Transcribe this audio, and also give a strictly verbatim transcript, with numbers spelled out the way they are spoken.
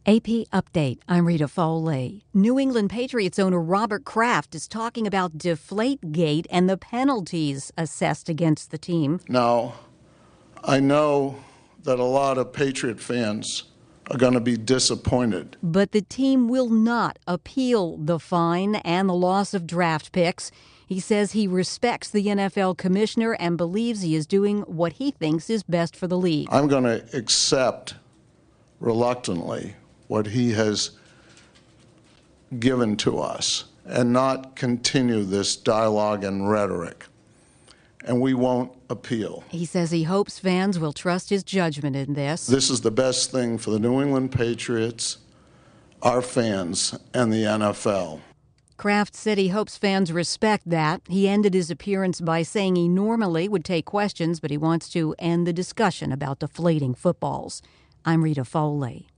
A P Update. I'm Rita Foley. New England Patriots owner Robert Kraft is talking about Deflategate and the penalties assessed against the team. Now, I know that a lot of Patriot fans are going to be disappointed. But the team will not appeal the fine and the loss of draft picks. He says he respects the N F L commissioner and believes he is doing what he thinks is best for the league. I'm going to accept reluctantly what he has given to us and not continue this dialogue and rhetoric. And we won't appeal. He says he hopes fans will trust his judgment in this. This is the best thing for the New England Patriots, our fans, and the N F L. Kraft said he hopes fans respect that. He ended his appearance by saying he normally would take questions, but he wants to end the discussion about deflating footballs. I'm Rita Foley.